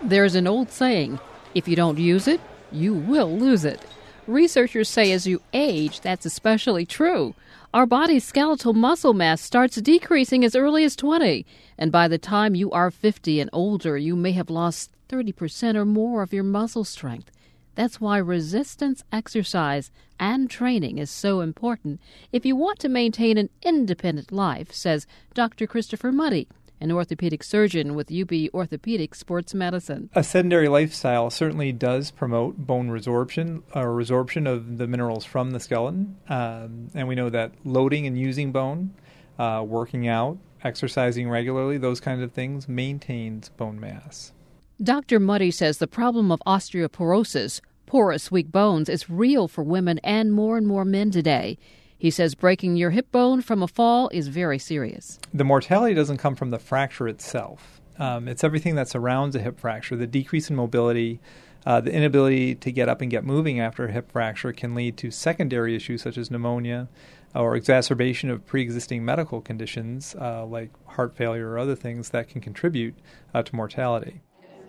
There's an old saying, if you don't use it, you will lose it. Researchers say as you age, that's especially true. Our body's skeletal muscle mass starts decreasing as early as 20, and by the time you are 50 and older, you may have lost 30% or more of your muscle strength. That's why resistance exercise and training is so important if you want to maintain an independent life, says Dr. Christopher Muddy, an orthopedic surgeon with UB Orthopedic Sports Medicine. A sedentary lifestyle certainly does promote bone resorption or resorption of the minerals from the skeleton. And we know that loading and using bone, working out, exercising regularly, those kinds of things maintains bone mass. Dr. Muddy says the problem of osteoporosis, porous, weak bones, is real for women and more men today. He says breaking your hip bone from a fall is very serious. The mortality doesn't come from the fracture itself. It's everything that surrounds a hip fracture. The decrease in mobility, the inability to get up and get moving after a hip fracture can lead to secondary issues such as pneumonia or exacerbation of pre-existing medical conditions like heart failure or other things that can contribute to mortality.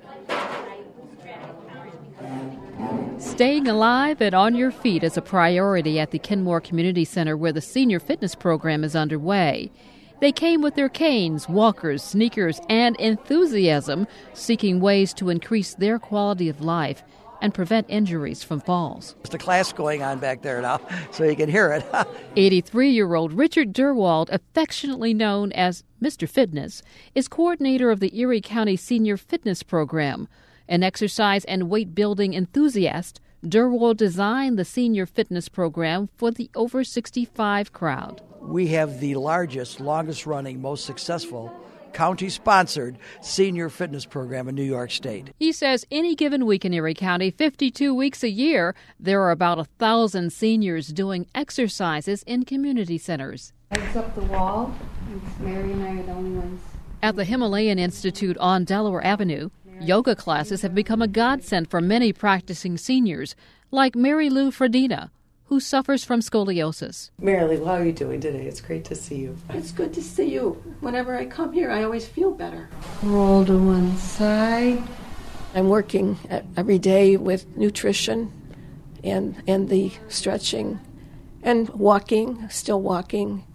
Staying alive and on your feet is a priority at the Kenmore Community Center, where the senior fitness program is underway. They came with their canes, walkers, sneakers, and enthusiasm, seeking ways to increase their quality of life and prevent injuries from falls. There's a class going on back there now, so you can hear it. 83-year-old Richard Durwald, affectionately known as Mr. Fitness, is coordinator of the Erie County Senior Fitness Program. An exercise and weight-building enthusiast, Durwald designed the senior fitness program for the over 65 crowd. We have the largest, longest-running, most successful county-sponsored senior fitness program in New York State. He says any given week in Erie County, 52 weeks a year, there are about 1,000 seniors doing exercises in community centers. Legs up the wall. Mary and I are the only ones. At the Himalayan Institute on Delaware Avenue, yoga classes have become a godsend for many practicing seniors, like Mary Lou Fredina, who suffers from scoliosis. Mary Lou, how are you doing today? It's great to see you. It's good to see you. Whenever I come here, I always feel better. Roll to one side. I'm working every day with nutrition and the stretching and walking, still walking,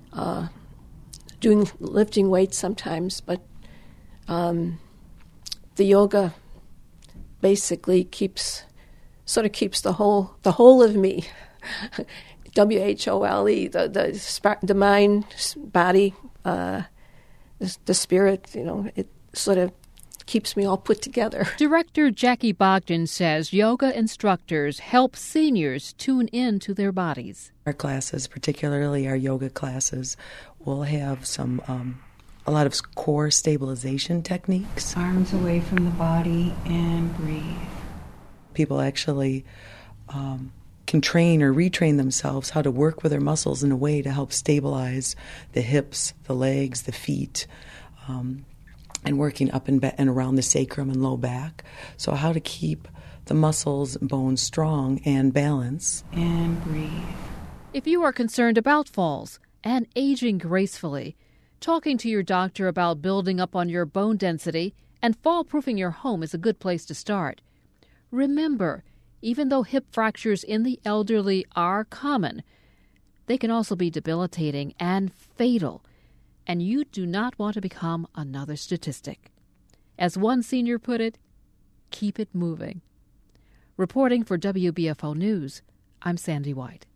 lifting weights sometimes, but the yoga basically keeps the whole of me, WHOLE, the mind, body, the spirit. It sort of keeps me all put together. Director Jackie Bogdan says yoga instructors help seniors tune in to their bodies. Our classes, particularly our yoga classes, will have a lot of core stabilization techniques. Arms away from the body and breathe. People actually can train or retrain themselves how to work with their muscles in a way to help stabilize the hips, the legs, the feet, and working up and around the sacrum and low back. So how to keep the muscles and bones strong and balanced. And breathe. If you are concerned about falls and aging gracefully, talking to your doctor about building up on your bone density and fall-proofing your home is a good place to start. Remember, even though hip fractures in the elderly are common, they can also be debilitating and fatal, and you do not want to become another statistic. As one senior put it, keep it moving. Reporting for WBFO News, I'm Sandy White.